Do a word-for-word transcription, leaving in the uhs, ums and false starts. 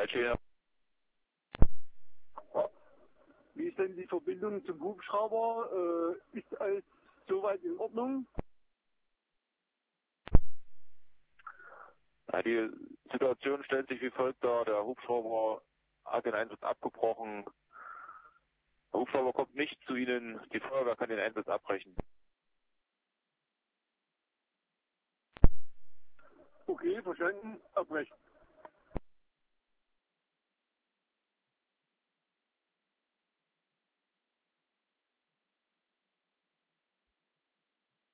Verkehr. Wie ist denn die Verbindung zum Hubschrauber? Äh, ist alles soweit in Ordnung? Ja, die Situation stellt sich wie folgt dar. Der Hubschrauber hat den Einsatz abgebrochen. Der Hubschrauber kommt nicht zu Ihnen. Die Feuerwehr kann den Einsatz abbrechen. Okay, verstanden. Abbrechen.